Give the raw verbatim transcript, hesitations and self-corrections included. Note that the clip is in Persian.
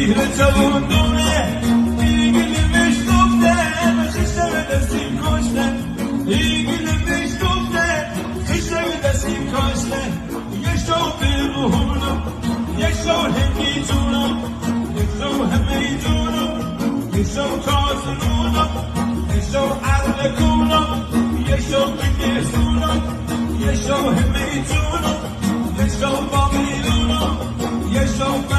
پیر جوانونه ایگلمش گفته خشم دستیم کشته ایگلمش گفته خشم دستیم کشته یک شو بیرونم یک شو همی جونم یک شو همی جونم یک شو کازنونم یک شو عرل کونم یک شو بگیسونم یک شو همی جونم یک شو باقیلونم یک شو